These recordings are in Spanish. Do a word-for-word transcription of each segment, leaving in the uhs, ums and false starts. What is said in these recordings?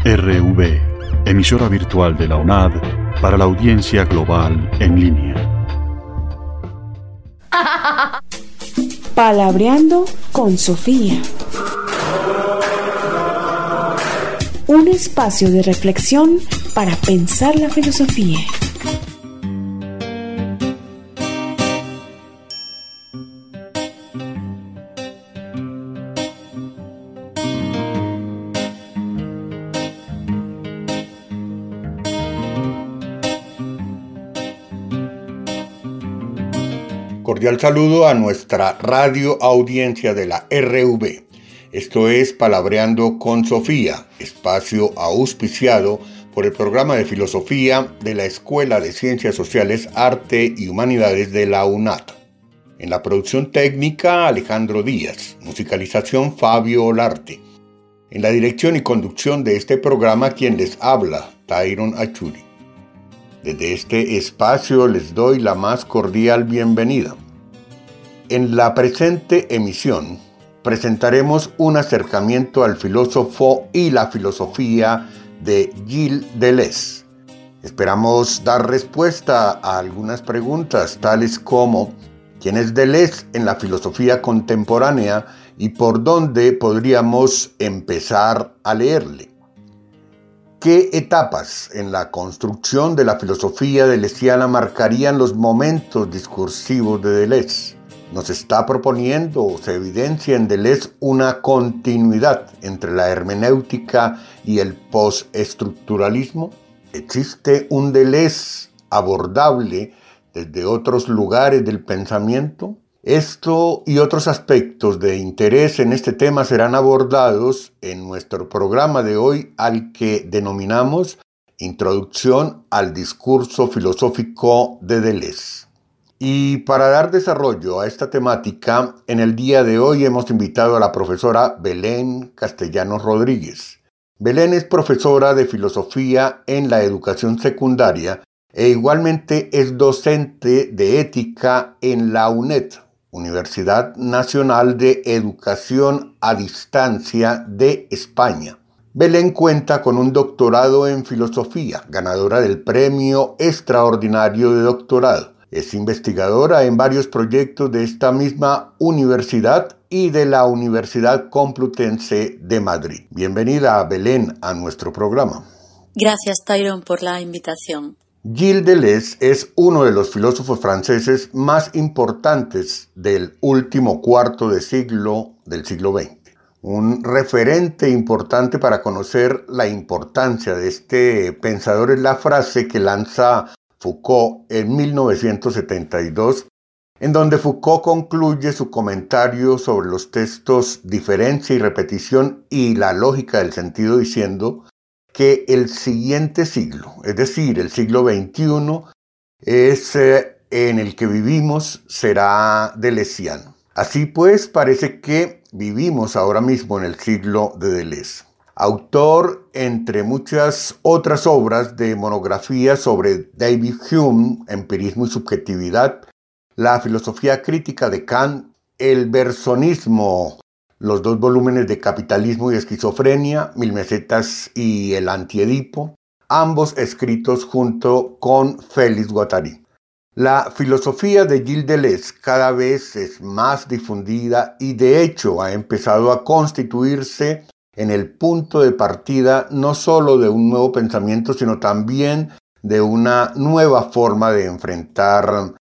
R V, emisora virtual de la U N A D para la audiencia global en línea. Palabreando con Sofía. Un espacio de reflexión para pensar la filosofía. Cordial saludo a nuestra radio audiencia de la R V. Esto es Palabreando con Sofía, espacio auspiciado por el programa de filosofía de la Escuela de Ciencias Sociales, Arte y Humanidades de la U N A D. En la producción técnica, Alejandro Díaz. Musicalización, Fabio Olarte. En la dirección y conducción de este programa, quien les habla, Tyron Achuri. Desde este espacio les doy la más cordial bienvenida. En la presente emisión presentaremos un acercamiento al filósofo y la filosofía de Gilles Deleuze. Esperamos dar respuesta a algunas preguntas tales como ¿quién es Deleuze en la filosofía contemporánea y por dónde podríamos empezar a leerle? ¿Qué etapas en la construcción de la filosofía deleuziana marcarían los momentos discursivos de Deleuze? Nos está proponiendo o se evidencia en Deleuze una continuidad entre la hermenéutica y el postestructuralismo. ¿Existe un Deleuze abordable desde otros lugares del pensamiento? Esto y otros aspectos de interés en este tema serán abordados en nuestro programa de hoy, al que denominamos Introducción al discurso filosófico de Deleuze. Y para dar desarrollo a esta temática, en el día de hoy hemos invitado a la profesora Belén Castellanos Rodríguez. Belén es profesora de filosofía en la educación secundaria e igualmente es docente de ética en la U N E D, Universidad Nacional de Educación a Distancia de España. Belén cuenta con un doctorado en filosofía, ganadora del Premio Extraordinario de Doctorado. Es investigadora en varios proyectos de esta misma universidad y de la Universidad Complutense de Madrid. Bienvenida, Belén, a nuestro programa. Gracias, Tyron, por la invitación. Gilles Deleuze es uno de los filósofos franceses más importantes del último cuarto de siglo del siglo veinte. Un referente importante para conocer la importancia de este pensador es la frase que lanza Foucault en mil novecientos setenta y dos, en donde Foucault concluye su comentario sobre los textos Diferencia y Repetición y la lógica del sentido diciendo que el siguiente siglo, es decir, el siglo veintiuno, es eh, en el que vivimos, será deleuziano. Así pues, parece que vivimos ahora mismo en el siglo de Deleuze. Autor, entre muchas otras obras, de monografías sobre David Hume, empirismo y subjetividad, la filosofía crítica de Kant, el bergsonismo, los dos volúmenes de Capitalismo y Esquizofrenia, Mil Mesetas y El Antiedipo, ambos escritos junto con Félix Guattari. La filosofía de Gilles Deleuze cada vez es más difundida y de hecho ha empezado a constituirse en el punto de partida no solo de un nuevo pensamiento, sino también de una nueva forma de enfrentar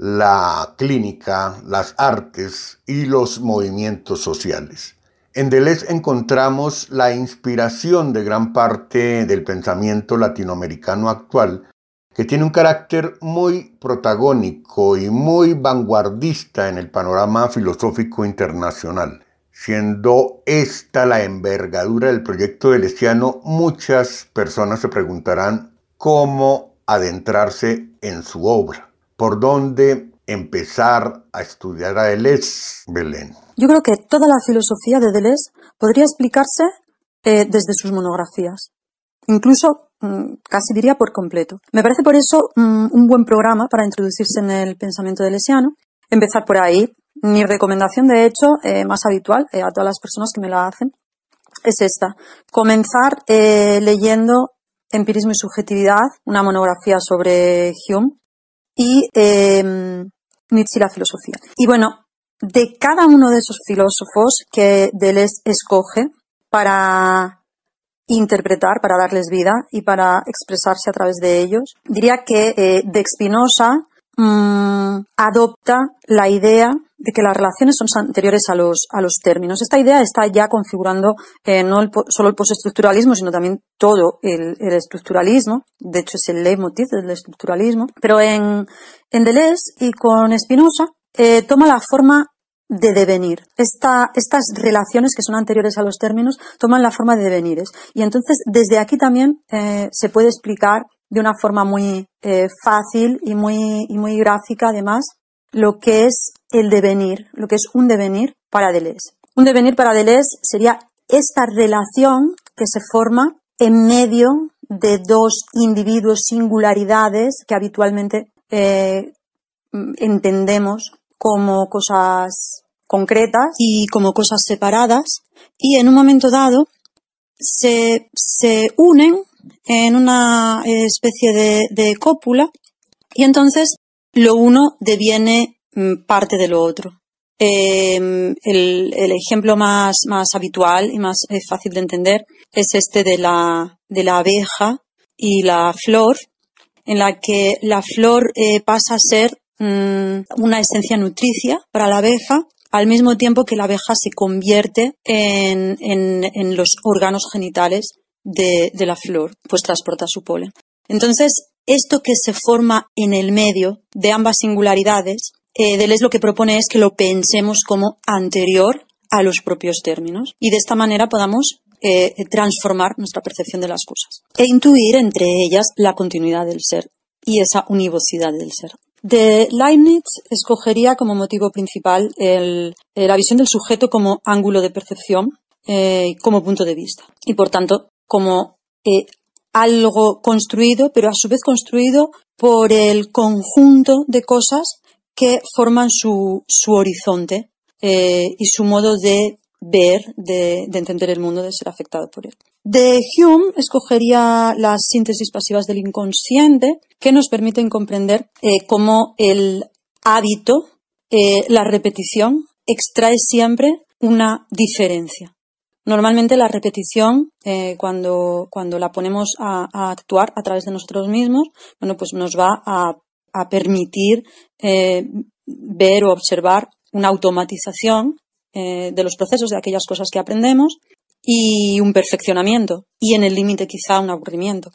la clínica, las artes y los movimientos sociales. En Deleuze encontramos la inspiración de gran parte del pensamiento latinoamericano actual, que tiene un carácter muy protagónico y muy vanguardista en el panorama filosófico internacional. Siendo esta la envergadura del proyecto deleuziano, muchas personas se preguntarán cómo adentrarse en su obra. ¿Por dónde empezar a estudiar a Deleuze, Belén? Yo creo que toda la filosofía de Deleuze podría explicarse eh, desde sus monografías, incluso mmm, casi diría por completo. Me parece por eso mmm, un buen programa para introducirse en el pensamiento deleuziano, empezar por ahí. Mi recomendación, de hecho, eh, más habitual eh, a todas las personas que me la hacen, es esta. Comenzar eh, leyendo Empirismo y subjetividad, una monografía sobre Hume, y eh, Nietzsche y la filosofía. Y bueno, de cada uno de esos filósofos que Deleuze escoge para interpretar, para darles vida y para expresarse a través de ellos, diría que eh, de Spinoza mmm, adopta la idea de que las relaciones son anteriores a los, a los términos. Esta idea está ya configurando eh, no el, solo el postestructuralismo, sino también todo el, el estructuralismo. De hecho, es el leitmotiv del estructuralismo. Pero en, en Deleuze y con Spinoza eh, toma la forma de devenir. Esta, estas relaciones que son anteriores a los términos toman la forma de devenires. Y entonces, desde aquí también eh, se puede explicar de una forma muy eh, fácil y muy, y muy gráfica, además, lo que es el devenir, lo que es un devenir para Deleuze. Un devenir para Deleuze sería esta relación que se forma en medio de dos individuos, singularidades que habitualmente eh, entendemos como cosas concretas y como cosas separadas, y en un momento dado se, se unen en una especie de, de cópula, y entonces lo uno deviene parte de lo otro. Eh, el, el ejemplo más, más habitual y más eh, fácil de entender es este de la, de la abeja y la flor, en la que la flor eh, pasa a ser mmm, una esencia nutricia para la abeja, al mismo tiempo que la abeja se convierte en, en, en los órganos genitales de, de la flor, pues transporta su polen. Entonces, esto que se forma en el medio de ambas singularidades, eh, Deleuze lo que propone es que lo pensemos como anterior a los propios términos, y de esta manera podamos eh, transformar nuestra percepción de las cosas e intuir entre ellas la continuidad del ser y esa univocidad del ser. De Leibniz escogería como motivo principal el, eh, la visión del sujeto como ángulo de percepción, eh, como punto de vista, y por tanto como eh, algo construido, pero a su vez construido por el conjunto de cosas que forman su, su horizonte eh, y su modo de ver, de, de entender el mundo, de ser afectado por él. De Hume escogería las síntesis pasivas del inconsciente, que nos permiten comprender eh, cómo el hábito, eh, la repetición, extrae siempre una diferencia. Normalmente la repetición, eh, cuando, cuando la ponemos a, a actuar a través de nosotros mismos, bueno, pues nos va a, a permitir eh, ver o observar una automatización eh, de los procesos, de aquellas cosas que aprendemos, y un perfeccionamiento, y en el límite quizá un aburrimiento.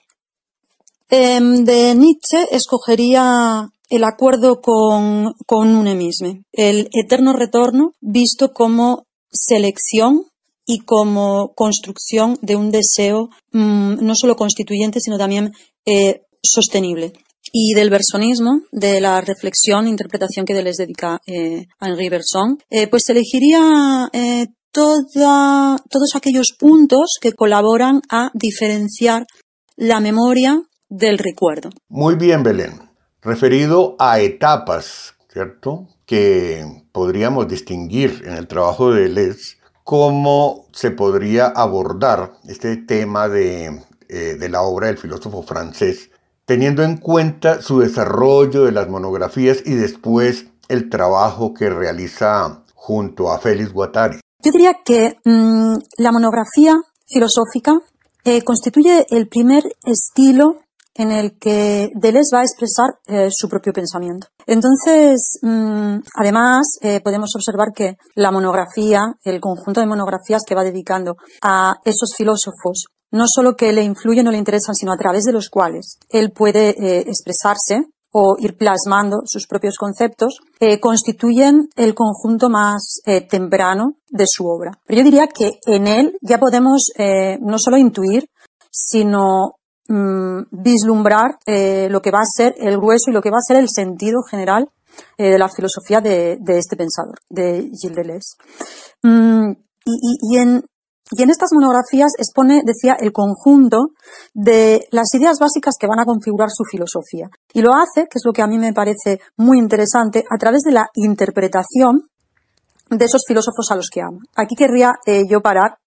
Eh, de Nietzsche escogería el acuerdo con, con un emisme, el eterno retorno visto como selección y como construcción de un deseo mmm, no solo constituyente, sino también eh, sostenible. Y del bergsonismo, de la reflexión, interpretación que les dedica eh, a Henri Bergson, eh, pues elegiría eh, toda, todos aquellos puntos que colaboran a diferenciar la memoria del recuerdo. Muy bien, Belén. Referido a etapas, ¿cierto?, que podríamos distinguir en el trabajo de Deleuze, ¿cómo se podría abordar este tema de, eh, de la obra del filósofo francés, teniendo en cuenta su desarrollo de las monografías y después el trabajo que realiza junto a Félix Guattari? Yo diría que mmm, la monografía filosófica eh, constituye el primer estilo en el que Deleuze va a expresar eh, su propio pensamiento. Entonces, mmm, además, eh, podemos observar que la monografía, el conjunto de monografías que va dedicando a esos filósofos, no solo que le influyen o le interesan, sino a través de los cuales él puede eh, expresarse o ir plasmando sus propios conceptos, eh, constituyen el conjunto más eh, temprano de su obra. Pero yo diría que en él ya podemos eh, no solo intuir, sino mmm, vislumbrar eh, lo que va a ser el grueso y lo que va a ser el sentido general eh, de la filosofía de, de este pensador, de Gilles Deleuze. Mm, y, y, y en Y en estas monografías expone, decía, el conjunto de las ideas básicas que van a configurar su filosofía. Y lo hace, que es lo que a mí me parece muy interesante, a través de la interpretación de esos filósofos a los que ama. Aquí querría eh, yo parar mmm,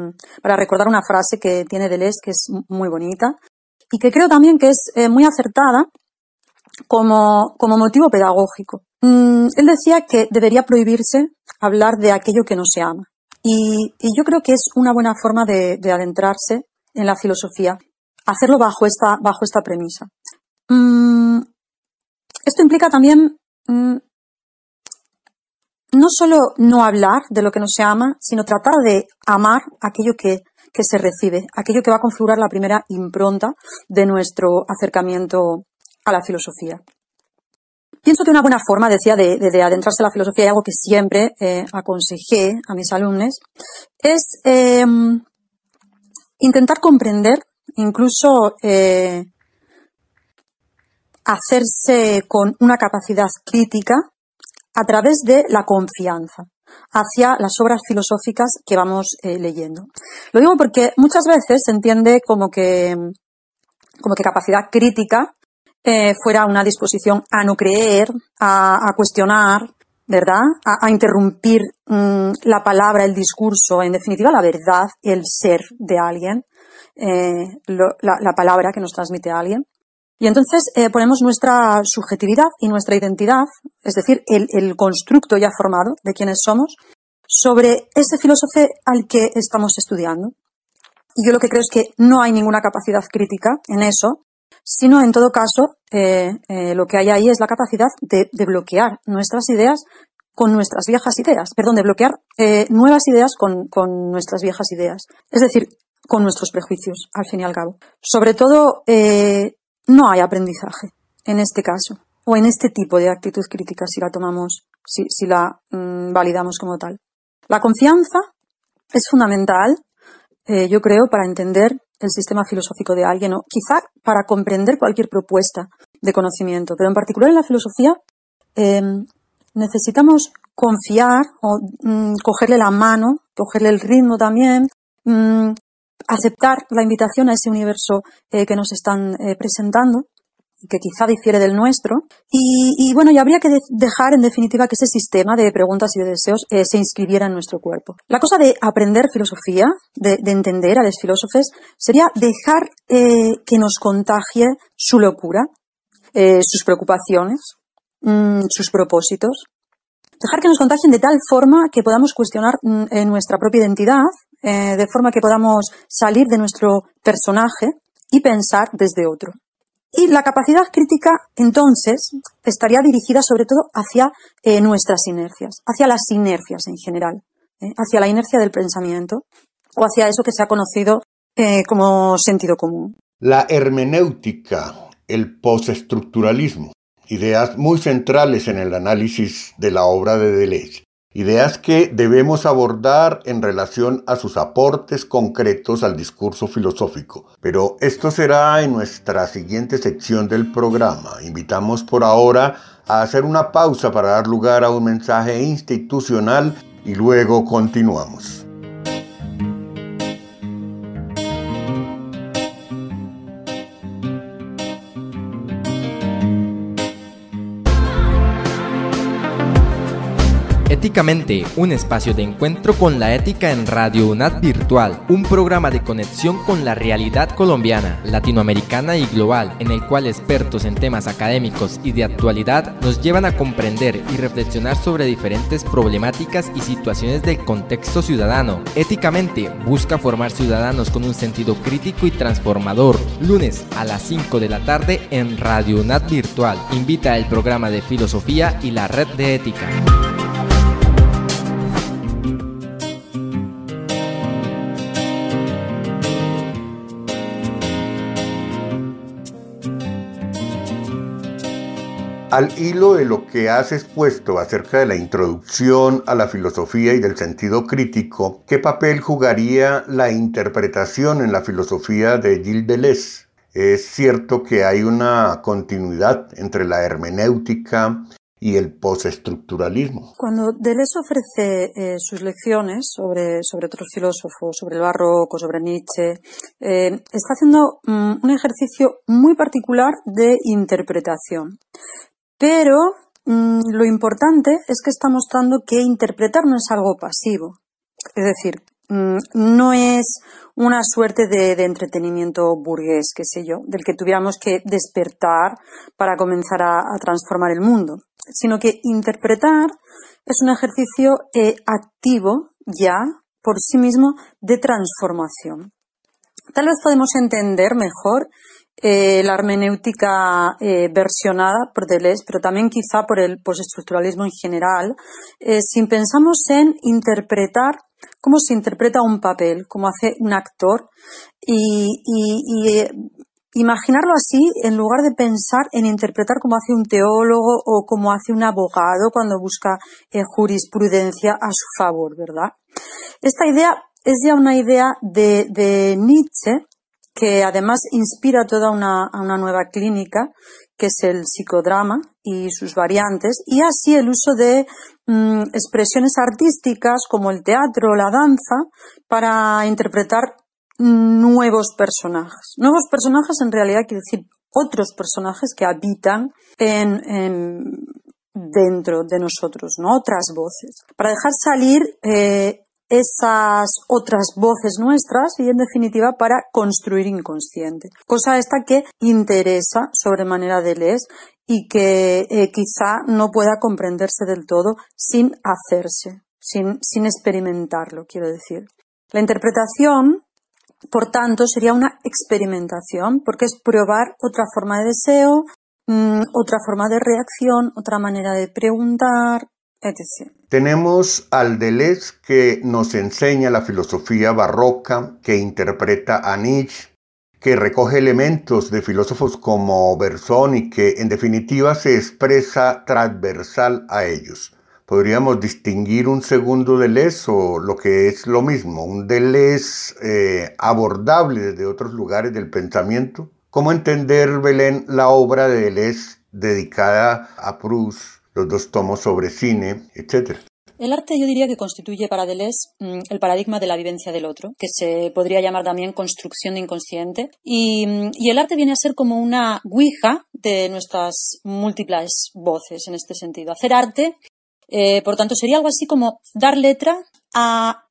para recordar una frase que tiene Deleuze que es muy bonita y que creo también que es eh, muy acertada como, como motivo pedagógico. Mm, él decía que debería prohibirse hablar de aquello que no se ama. Y, y yo creo que es una buena forma de, de adentrarse en la filosofía, hacerlo bajo esta, bajo esta premisa. Mm, esto implica también mm, no solo no hablar de lo que no se ama, sino tratar de amar aquello que, que se recibe, aquello que va a configurar la primera impronta de nuestro acercamiento a la filosofía. Pienso que una buena forma, decía, de, de, de adentrarse a la filosofía, y algo que siempre eh, aconsejé a mis alumnos, es eh, intentar comprender, incluso eh, hacerse con una capacidad crítica a través de la confianza hacia las obras filosóficas que vamos eh, leyendo. Lo digo porque muchas veces se entiende como que, como que capacidad crítica Eh, fuera una disposición a no creer, a, a cuestionar, ¿verdad? A, a interrumpir mmm, la palabra, el discurso, en definitiva la verdad, el ser de alguien, eh, lo, la, la palabra que nos transmite a alguien. Y entonces eh, ponemos nuestra subjetividad y nuestra identidad, es decir, el, el constructo ya formado de quiénes somos, sobre ese filósofo al que estamos estudiando. Y yo lo que creo es que no hay ninguna capacidad crítica en eso, sino en todo caso eh, eh, lo que hay ahí es la capacidad de, de bloquear nuestras ideas con nuestras viejas ideas, perdón, de bloquear eh, nuevas ideas con, con nuestras viejas ideas, es decir, con nuestros prejuicios, al fin y al cabo. Sobre todo, eh, no hay aprendizaje en este caso, o en este tipo de actitud crítica si la tomamos, si, si la mmm, validamos como tal. La confianza es fundamental, eh, yo creo, para entender el sistema filosófico de alguien, o quizá para comprender cualquier propuesta de conocimiento, pero en particular en la filosofía eh, necesitamos confiar o mm, cogerle la mano, cogerle el ritmo también, mm, aceptar la invitación a ese universo eh, que nos están eh, presentando, que quizá difiere del nuestro, y, y bueno, y habría que de- dejar en definitiva que ese sistema de preguntas y de deseos eh, se inscribiera en nuestro cuerpo. La cosa de aprender filosofía, de, de entender a los filósofos, sería dejar eh, que nos contagie su locura, eh, sus preocupaciones, mmm, sus propósitos, dejar que nos contagien de tal forma que podamos cuestionar mmm, eh, nuestra propia identidad, eh, de forma que podamos salir de nuestro personaje y pensar desde otro. Y la capacidad crítica, entonces, estaría dirigida sobre todo hacia eh, nuestras inercias, hacia las inercias en general, ¿eh? Hacia la inercia del pensamiento o hacia eso que se ha conocido eh, como sentido común. La hermenéutica, el postestructuralismo, ideas muy centrales en el análisis de la obra de Deleuze. Ideas que debemos abordar en relación a sus aportes concretos al discurso filosófico. Pero esto será en nuestra siguiente sección del programa. Invitamos por ahora a hacer una pausa para dar lugar a un mensaje institucional y luego continuamos. Éticamente, un espacio de encuentro con la ética en Radio UNAD Virtual, un programa de conexión con la realidad colombiana, latinoamericana y global, en el cual expertos en temas académicos y de actualidad nos llevan a comprender y reflexionar sobre diferentes problemáticas y situaciones del contexto ciudadano. Éticamente, busca formar ciudadanos con un sentido crítico y transformador. Lunes a las cinco de la tarde en Radio UNAD Virtual. Invita el programa de filosofía y la red de ética. Al hilo de lo que has expuesto acerca de la introducción a la filosofía y del sentido crítico, ¿qué papel jugaría la interpretación en la filosofía de Gilles Deleuze? ¿Es cierto que hay una continuidad entre la hermenéutica y el postestructuralismo? Cuando Deleuze ofrece eh, sus lecciones sobre, sobre otros filósofos, sobre el barroco, sobre Nietzsche, eh, está haciendo mm, un ejercicio muy particular de interpretación. Pero mmm, lo importante es que está mostrando que interpretar no es algo pasivo. Es decir, no es una suerte de, de entretenimiento burgués, qué sé yo, del que tuviéramos que despertar para comenzar a, a transformar el mundo, sino que interpretar es un ejercicio eh, activo ya por sí mismo de transformación. Tal vez podemos entender mejor eh, la hermenéutica eh, versionada por Deleuze, pero también quizá por el postestructuralismo en general, eh, si pensamos en interpretar cómo se interpreta un papel, cómo hace un actor, y, y, y eh, imaginarlo así en lugar de pensar en interpretar como hace un teólogo o como hace un abogado cuando busca eh, jurisprudencia a su favor, ¿verdad? Esta idea es ya una idea de, de Nietzsche, que además inspira toda una, una nueva clínica, que es el psicodrama y sus variantes, y así el uso de mm, expresiones artísticas como el teatro o la danza para interpretar nuevos personajes. Nuevos personajes en realidad quiere decir otros personajes que habitan en, en dentro de nosotros, ¿no? Otras voces. Para dejar salir eh, esas otras voces nuestras y en definitiva para construir inconsciente. Cosa esta que interesa sobremanera Deleuze y que eh, quizá no pueda comprenderse del todo sin hacerse, sin, sin experimentarlo, quiero decir. La interpretación, por tanto, sería una experimentación porque es probar otra forma de deseo, mmm, otra forma de reacción, otra manera de preguntar, etcétera. Tenemos al Deleuze que nos enseña la filosofía barroca, que interpreta a Nietzsche, que recoge elementos de filósofos como Bersón y que en definitiva se expresa transversal a ellos. ¿Podríamos distinguir un segundo Deleuze o lo que es lo mismo, un Deleuze eh, abordable desde otros lugares del pensamiento? ¿Cómo entender, Belén, la obra de Deleuze dedicada a Proust, los dos tomos sobre cine, etcétera? El arte yo diría que constituye para Deleuze mmm, el paradigma de la vivencia del otro, que se podría llamar también construcción de inconsciente, y, y el arte viene a ser como una ouija de nuestras múltiples voces en este sentido. Hacer arte, eh, por tanto, sería algo así como dar letra a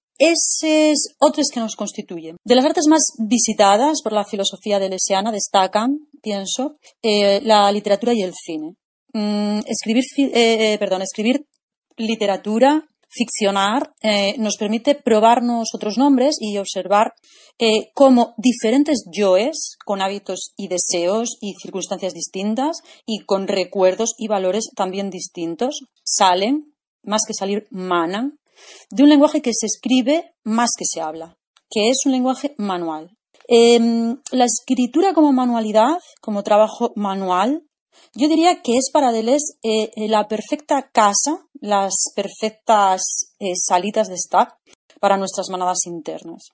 esos otros que nos constituyen. De las artes más visitadas por la filosofía deleuziana destacan, pienso, eh, la literatura y el cine. Mm, escribir, eh, perdón, escribir literatura, ficcionar, eh, nos permite probarnos otros nombres y observar eh, cómo diferentes yoes, con hábitos y deseos y circunstancias distintas y con recuerdos y valores también distintos, salen, más que salir, manan, de un lenguaje que se escribe más que se habla, que es un lenguaje manual. Eh, la escritura como manualidad, como trabajo manual, yo diría que es para Deleuze eh, la perfecta casa, las perfectas eh, salitas de estar para nuestras manadas internas.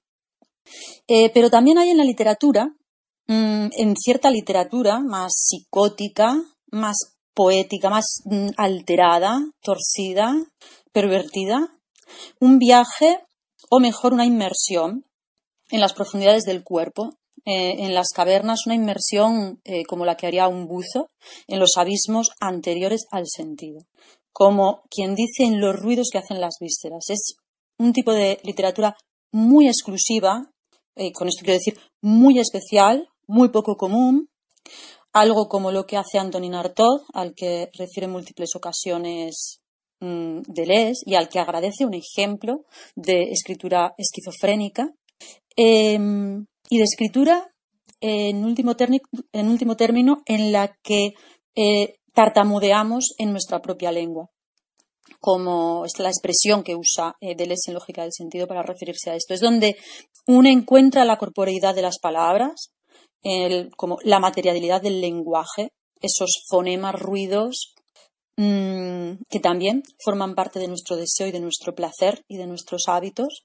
Eh, pero también hay en la literatura, mmm, en cierta literatura más psicótica, más poética, más mmm, alterada, torcida, pervertida, un viaje o mejor una inmersión en las profundidades del cuerpo. Eh, en las cavernas, una inmersión eh, como la que haría un buzo en los abismos anteriores al sentido, como quien dice en los ruidos que hacen las vísceras. Es un tipo de literatura muy exclusiva, eh, con esto quiero decir muy especial, muy poco común, algo como lo que hace Antonin Artaud, al que refiere en múltiples ocasiones mmm, Deleuze y al que agradece un ejemplo de escritura esquizofrénica. Eh, y de escritura, en último, terni- en último término, en la que eh, tartamudeamos en nuestra propia lengua, como es la expresión que usa eh, Deleuze en Lógica del Sentido para referirse a esto. Es donde uno encuentra la corporeidad de las palabras, el, como la materialidad del lenguaje, esos fonemas, ruidos, mmm, que también forman parte de nuestro deseo y de nuestro placer y de nuestros hábitos.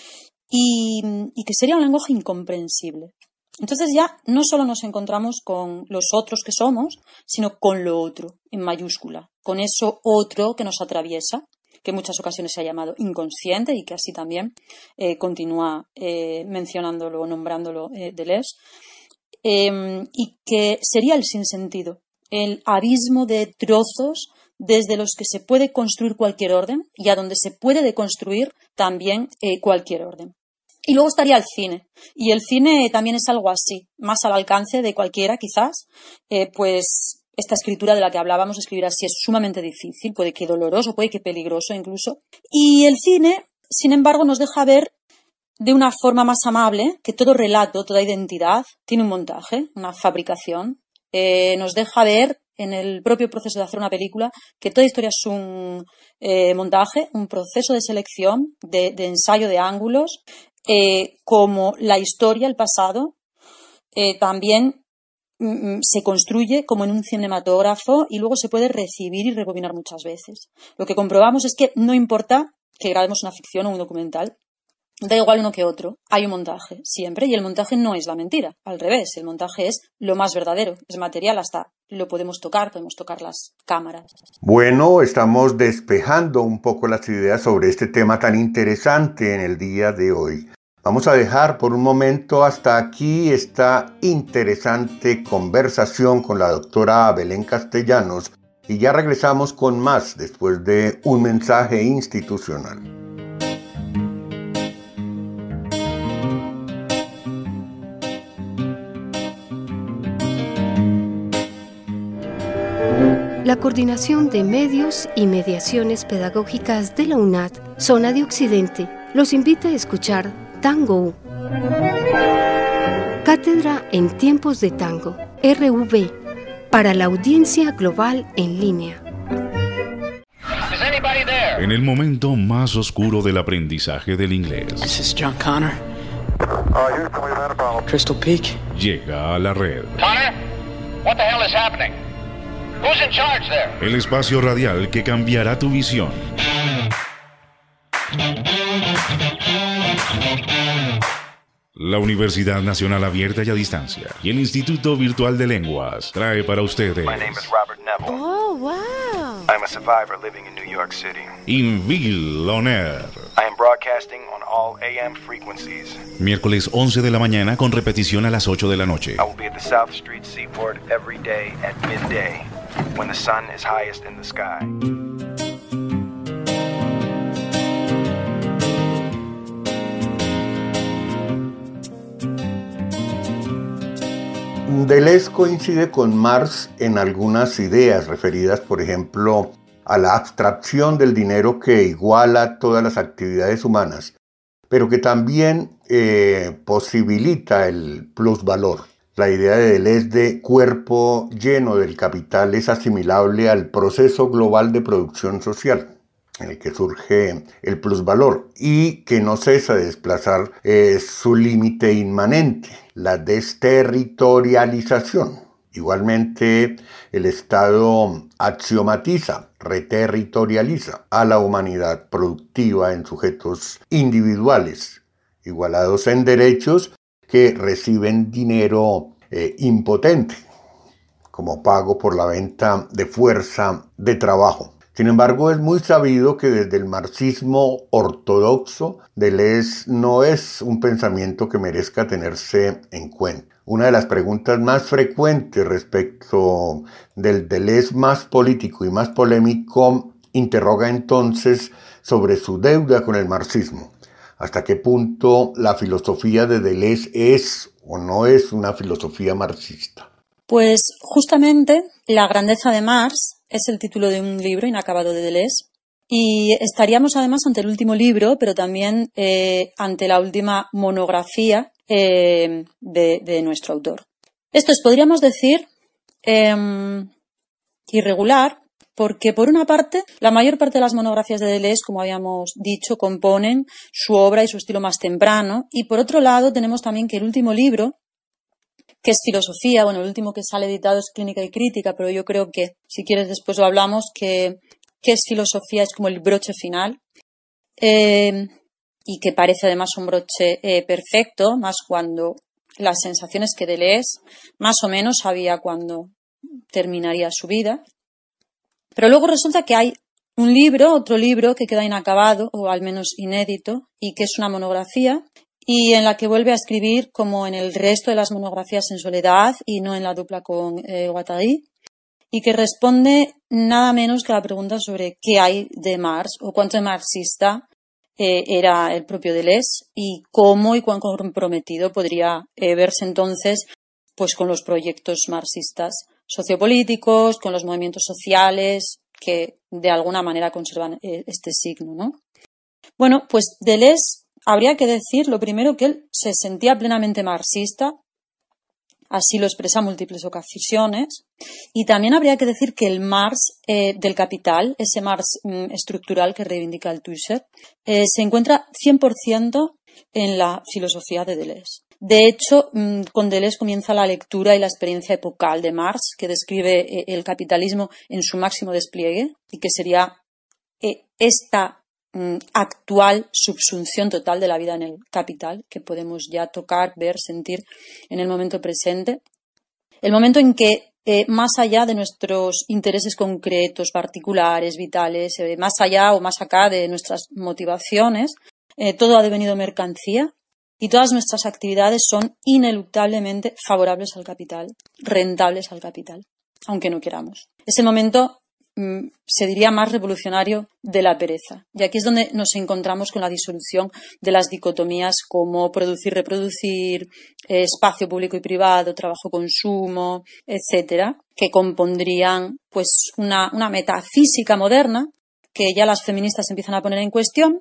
Y, y que sería un lenguaje incomprensible. Entonces ya no solo nos encontramos con los otros que somos, sino con lo otro, en mayúscula, con eso otro que nos atraviesa, que en muchas ocasiones se ha llamado inconsciente y que así también eh, continúa eh, mencionándolo, nombrándolo eh, Deleuze, eh, y que sería el sinsentido, el abismo de trozos desde los que se puede construir cualquier orden y a donde se puede deconstruir también eh, cualquier orden. Y luego estaría el cine. Y el cine también es algo así, más al alcance de cualquiera, quizás. Eh, pues esta escritura de la que hablábamos, escribir así es sumamente difícil, puede que doloroso, puede que peligroso incluso. Y el cine, sin embargo, nos deja ver de una forma más amable que todo relato, toda identidad, tiene un montaje, una fabricación. Eh, nos deja ver en el propio proceso de hacer una película que toda historia es un eh, montaje, un proceso de selección, de, de ensayo de ángulos, eh, como la historia, el pasado, eh, también mm, se construye como en un cinematógrafo y luego se puede recibir y rebobinar muchas veces. Lo que comprobamos es que no importa que grabemos una ficción o un documental, da igual uno que otro, hay un montaje siempre, y el montaje no es la mentira, al revés, el montaje es lo más verdadero, es material, hasta lo podemos tocar, podemos tocar las cámaras. Bueno, estamos despejando un poco las ideas sobre este tema tan interesante en el día de hoy. Vamos a dejar por un momento hasta aquí esta interesante conversación con la doctora Belén Castellanos y ya regresamos con más después de un mensaje institucional. La Coordinación de Medios y Mediaciones Pedagógicas de la UNAD, Zona de Occidente, los invita a escuchar Tango. Cátedra en Tiempos de Tango, R U V, para la audiencia global en línea. En el momento más oscuro del aprendizaje del inglés. This is John Connor. Crystal Peak. Llega a la red. Connor, what the hell is happening? Who's in charge there? El espacio radial que cambiará tu visión. La Universidad Nacional Abierta y a Distancia y el Instituto Virtual de Lenguas trae para ustedes. My name is Robert Neville. Oh, wow. I'm a survivor living in New York City. Invil On Air. I am broadcasting on all A M frequencies. Miércoles once de la mañana con repetición a las ocho de la noche. I will be at the South Street Seaport every day at midday, when the sun is highest in the sky. Deleuze coincide con Marx en algunas ideas referidas, por ejemplo, a la abstracción del dinero que iguala todas las actividades humanas, pero que también eh, posibilita el plusvalor. La idea de Deleuze de cuerpo lleno del capital es asimilable al proceso global de producción social, en el que surge el plusvalor y que no cesa de desplazar eh, su límite inmanente, la desterritorialización. Igualmente, el Estado axiomatiza, reterritorializa a la humanidad productiva en sujetos individuales, igualados en derechos que reciben dinero eh, impotente, como pago por la venta de fuerza de trabajo. Sin embargo, es muy sabido que desde el marxismo ortodoxo, Deleuze no es un pensamiento que merezca tenerse en cuenta. Una de las preguntas más frecuentes respecto del Deleuze más político y más polémico interroga entonces sobre su deuda con el marxismo. ¿Hasta qué punto la filosofía de Deleuze es o no es una filosofía marxista? Pues justamente La grandeza de Marx es el título de un libro inacabado de Deleuze y estaríamos además ante el último libro, pero también eh, ante la última monografía eh, de, de nuestro autor. Esto es, podríamos decir, eh, irregular, porque por una parte, la mayor parte de las monografías de Deleuze, como habíamos dicho, componen su obra y su estilo más temprano, y por otro lado tenemos también que el último libro, que es filosofía, bueno, el último que sale editado es Clínica y Crítica, pero yo creo que, si quieres después lo hablamos, que, que es filosofía, es como el broche final, eh, y que parece además un broche eh, perfecto, más cuando las sensaciones que Deleuze más o menos sabía cuándo terminaría su vida. Pero luego resulta que hay un libro, otro libro que queda inacabado, o al menos inédito, y que es una monografía, y en la que vuelve a escribir como en el resto de las monografías en soledad y no en la dupla con eh, Guattari, y que responde nada menos que a la pregunta sobre qué hay de Marx o cuánto de marxista eh, era el propio Deleuze y cómo y cuán comprometido podría eh, verse entonces pues con los proyectos marxistas sociopolíticos, con los movimientos sociales que de alguna manera conservan eh, este signo, ¿no? Bueno, pues Deleuze, habría que decir lo primero que él se sentía plenamente marxista, así lo expresa en múltiples ocasiones, y también habría que decir que el Marx eh, del Capital, ese Marx mm, estructural que reivindica Althusser, eh, se encuentra cien por ciento en la filosofía de Deleuze. De hecho, mmm, con Deleuze comienza la lectura y la experiencia epocal de Marx, que describe eh, el capitalismo en su máximo despliegue y que sería eh, esta mmm, actual subsunción total de la vida en el capital, que podemos ya tocar, ver, sentir en el momento presente. El momento en que, eh, más allá de nuestros intereses concretos, particulares, vitales, eh, más allá o más acá de nuestras motivaciones, eh, todo ha devenido mercancía. Y todas nuestras actividades son ineluctablemente favorables al capital, rentables al capital, aunque no queramos. Ese momento mmm, se diría más revolucionario de la pereza. Y aquí es donde nos encontramos con la disolución de las dicotomías como producir-reproducir, eh, espacio público y privado, trabajo-consumo, etcétera, que compondrían pues una, una metafísica moderna que ya las feministas empiezan a poner en cuestión,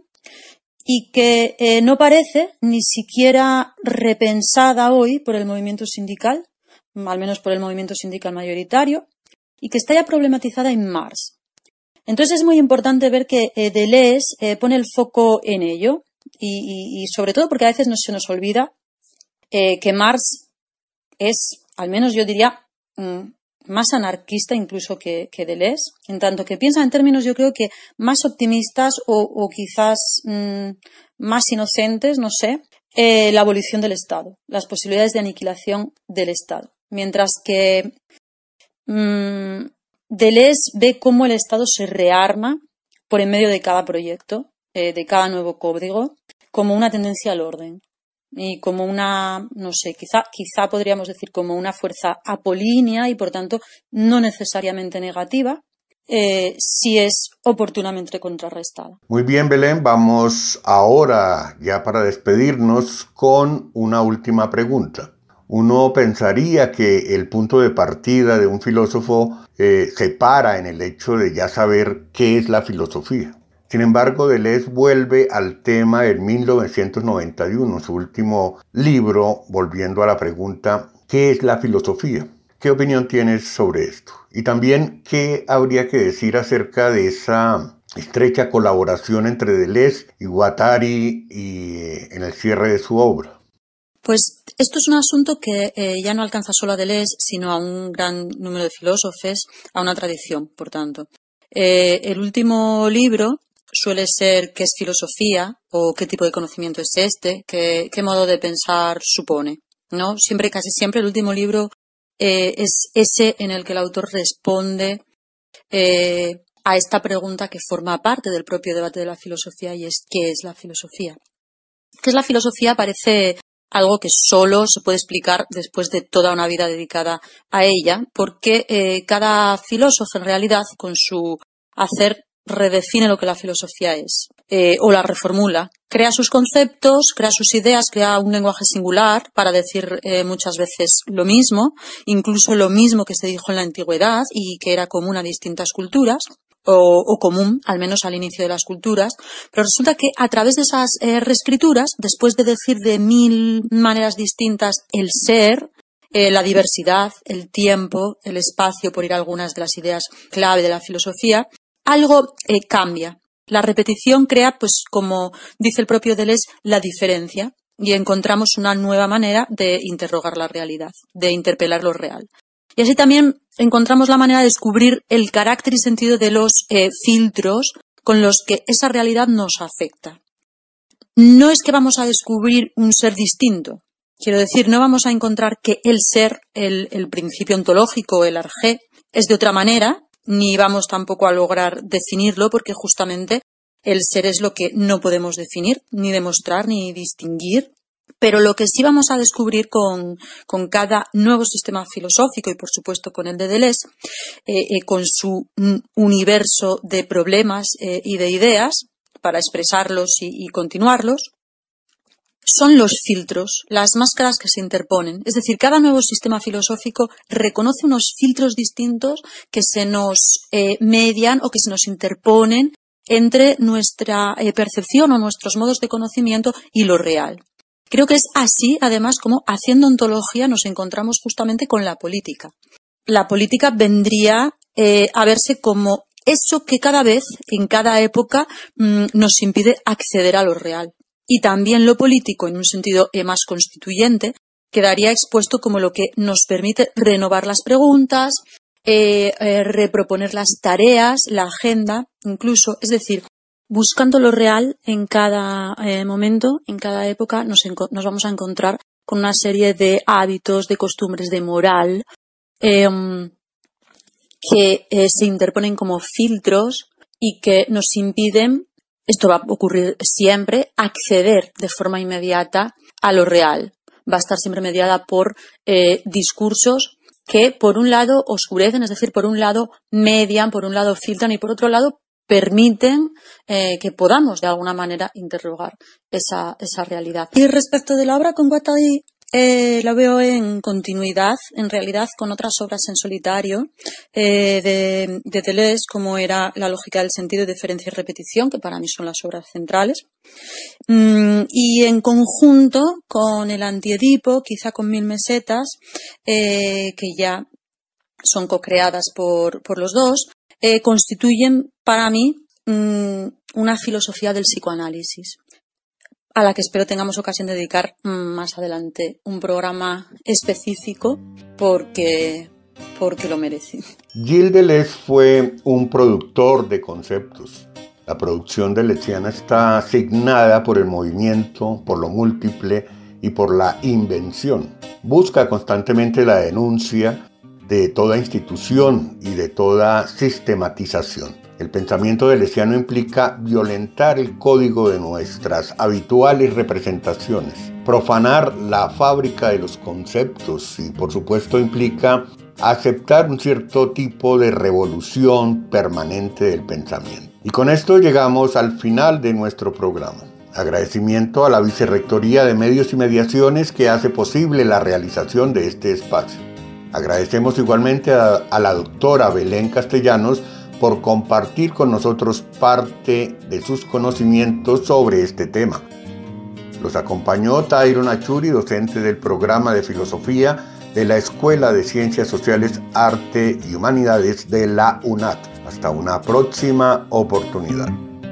y que eh, no parece ni siquiera repensada hoy por el movimiento sindical, al menos por el movimiento sindical mayoritario, y que está ya problematizada en Marx. Entonces es muy importante ver que eh, Deleuze eh, pone el foco en ello, y, y, y sobre todo porque a veces no se nos olvida eh, que Marx es, al menos yo diría, mmm, más anarquista incluso que, que Deleuze, en tanto que piensa en términos, yo creo que más optimistas o, o quizás mmm, más inocentes, no sé, eh, la abolición del Estado, las posibilidades de aniquilación del Estado. Mientras que mmm, Deleuze ve cómo el Estado se rearma por en medio de cada proyecto, eh, de cada nuevo código, como una tendencia al orden. Y como una, no sé, quizá, quizá podríamos decir como una fuerza apolínea y por tanto no necesariamente negativa, eh, si es oportunamente contrarrestada. Muy bien, Belén, vamos ahora ya para despedirnos con una última pregunta. Uno pensaría que el punto de partida de un filósofo eh, se para en el hecho de ya saber qué es la filosofía. Sin embargo, Deleuze vuelve al tema en mil novecientos noventa y uno, su último libro, volviendo a la pregunta, ¿qué es la filosofía? ¿Qué opinión tienes sobre esto? Y también, ¿qué habría que decir acerca de esa estrecha colaboración entre Deleuze y Guattari y, eh, en el cierre de su obra? Pues esto es un asunto que eh, ya no alcanza solo a Deleuze, sino a un gran número de filósofos, a una tradición, por tanto. Eh, el último libro suele ser qué es filosofía o qué tipo de conocimiento es este, qué, qué modo de pensar supone, ¿no? Siempre, casi siempre, el último libro eh, es ese en el que el autor responde eh, a esta pregunta que forma parte del propio debate de la filosofía y es ¿qué es la filosofía? ¿Qué es la filosofía? Parece algo que solo se puede explicar después de toda una vida dedicada a ella, porque eh, cada filósofo en realidad con su hacer redefine lo que la filosofía es, eh, o la reformula, crea sus conceptos, crea sus ideas, crea un lenguaje singular para decir eh, muchas veces lo mismo, incluso lo mismo que se dijo en la antigüedad y que era común a distintas culturas, o, o común, al menos al inicio de las culturas, pero resulta que a través de esas eh, reescrituras, después de decir de mil maneras distintas el ser, eh, la diversidad, el tiempo, el espacio, por ir a algunas de las ideas clave de la filosofía, algo eh, cambia. La repetición crea, pues como dice el propio Deleuze, la diferencia y encontramos una nueva manera de interrogar la realidad, de interpelar lo real. Y así también encontramos la manera de descubrir el carácter y sentido de los eh, filtros con los que esa realidad nos afecta. No es que vamos a descubrir un ser distinto. Quiero decir, no vamos a encontrar que el ser, el, el principio ontológico, el arjé, es de otra manera, ni vamos tampoco a lograr definirlo porque justamente el ser es lo que no podemos definir, ni demostrar, ni distinguir. Pero lo que sí vamos a descubrir con, con cada nuevo sistema filosófico y por supuesto con el de Deleuze, eh, eh, con su universo de problemas eh, y de ideas, para expresarlos y, y continuarlos, son los filtros, las máscaras que se interponen. Es decir, cada nuevo sistema filosófico reconoce unos filtros distintos que se nos eh, median o que se nos interponen entre nuestra eh, percepción o nuestros modos de conocimiento y lo real. Creo que es así, además, como haciendo ontología nos encontramos justamente con la política. La política vendría eh, a verse como eso que cada vez, en cada época, mmm, nos impide acceder a lo real. Y también lo político, en un sentido eh, más constituyente, quedaría expuesto como lo que nos permite renovar las preguntas, eh, eh, reproponer las tareas, la agenda, incluso, es decir, buscando lo real en cada eh, momento, en cada época, nos, nos vamos a encontrar con una serie de hábitos, de costumbres, de moral, eh, que eh, se interponen como filtros y que nos impiden, esto va a ocurrir siempre, acceder de forma inmediata a lo real. Va a estar siempre mediada por eh, discursos que, por un lado, oscurecen, es decir, por un lado, median, por un lado, filtran y, por otro lado, permiten eh, que podamos de alguna manera interrogar esa, esa realidad. Y respecto de la obra con Guattari, eh, la veo en continuidad, en realidad, con otras obras en solitario eh, de, de Deleuze, como era La lógica del sentido, diferencia y repetición, que para mí son las obras centrales, mm, y en conjunto con El antiedipo, quizá con Mil mesetas, eh, que ya son co-creadas por, por los dos, Eh, constituyen para mí mmm, una filosofía del psicoanálisis, a la que espero tengamos ocasión de dedicar mmm, más adelante un programa específico porque, porque lo merece. Gilles Deleuze fue un productor de conceptos. La producción deleuziana está asignada por el movimiento, por lo múltiple y por la invención. Busca constantemente la denuncia de toda institución y de toda sistematización. El pensamiento deleuziano implica violentar el código de nuestras habituales representaciones, profanar la fábrica de los conceptos y, por supuesto, implica aceptar un cierto tipo de revolución permanente del pensamiento. Y con esto llegamos al final de nuestro programa. Agradecimiento a la Vicerrectoría de Medios y Mediaciones que hace posible la realización de este espacio. Agradecemos igualmente a, a la doctora Belén Castellanos por compartir con nosotros parte de sus conocimientos sobre este tema. Los acompañó Tyron Achuri, docente del programa de filosofía de la Escuela de Ciencias Sociales, Arte y Humanidades de la UNAD. Hasta una próxima oportunidad.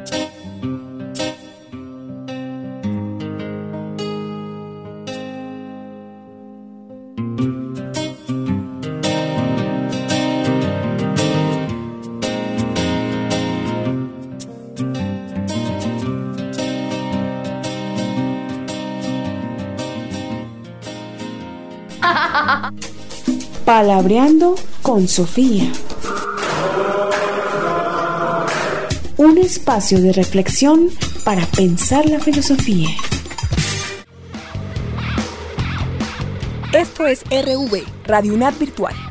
Palabreando con Sofía. Un espacio de reflexión para pensar la filosofía. Esto es R V, Radio UNAD Virtual.